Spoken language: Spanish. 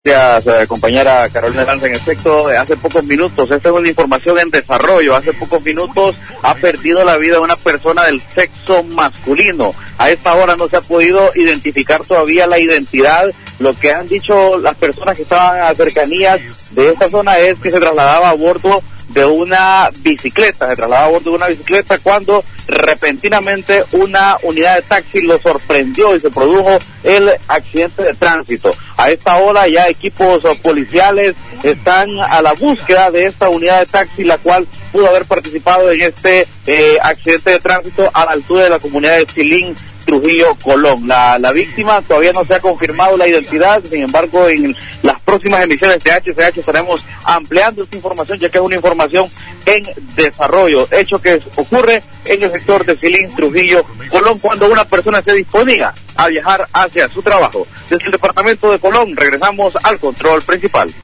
Gracias, compañera Carolina Lanza. En efecto, hace pocos minutos, esta es una información en desarrollo, hace pocos minutos ha perdido la vida una persona del sexo masculino. A esta hora no se ha podido identificar todavía la identidad. Lo que han dicho las personas que estaban a cercanías de esta zona es que se trasladaba a bordo de una bicicleta, cuando repentinamente una unidad de taxi lo sorprendió y se produjo el accidente de tránsito. A esta hora ya equipos policiales están a la búsqueda de esta unidad de taxi, la cual pudo haber participado en este accidente de tránsito a la altura de la comunidad de Silín, Trujillo, Colón. La víctima todavía no se ha confirmado la identidad, sin embargo en las próximas emisiones de HCH estaremos ampliando esta información, ya que es una información en desarrollo, hecho que ocurre en el sector de Silín, Trujillo, Colón, cuando una persona se disponía a viajar hacia su trabajo. Desde el departamento de Colón regresamos al control principal.